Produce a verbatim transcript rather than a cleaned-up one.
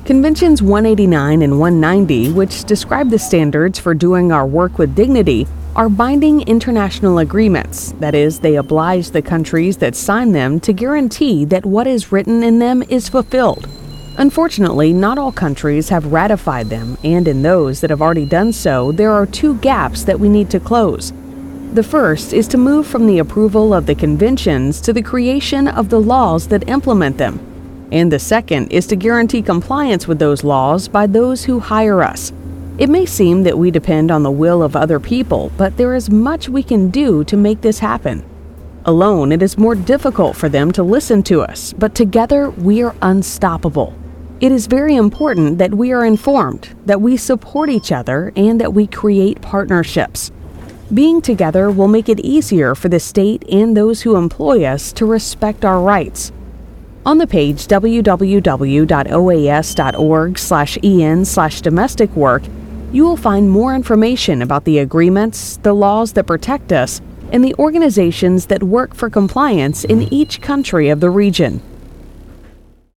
Conventions one eighty-nine and one ninety, which describe the standards for doing our work with dignity, are binding international agreements. That is, they oblige the countries that sign them to guarantee that what is written in them is fulfilled. Unfortunately, not all countries have ratified them, and in those that have already done so, there are two gaps that we need to close. The first is to move from the approval of the conventions to the creation of the laws that implement them. And the second is to guarantee compliance with those laws by those who hire us. It may seem that we depend on the will of other people, but there is much we can do to make this happen. Alone, it is more difficult for them to listen to us, but together we are unstoppable. It is very important that we are informed, that we support each other, and that we create partnerships. Being together will make it easier for the state and those who employ us to respect our rights. On the page w w w dot o a s dot org slash e n slash domestic work, you will find more information about the agreements, the laws that protect us, and the organizations that work for compliance in each country of the region.